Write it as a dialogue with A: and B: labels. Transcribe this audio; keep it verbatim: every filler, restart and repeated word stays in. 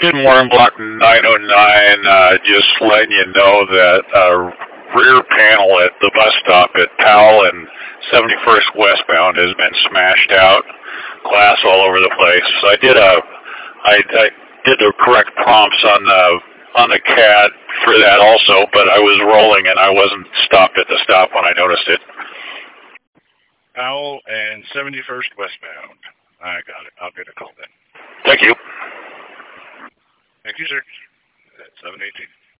A: Good morning, Block nine oh nine. Uh, just letting you know that uh, rear panel at the bus stop at Powell and seventy-first westbound has been smashed out. Glass all over the place. So I did a, I, I did the correct prompts on the on the C A D for that also, but I was rolling and I wasn't stopped at the stop when I noticed it.
B: Powell and seventy-first westbound. I got it. I'll get a call then.
A: Thank you.
B: Thank you, sir. That's seven eighteen.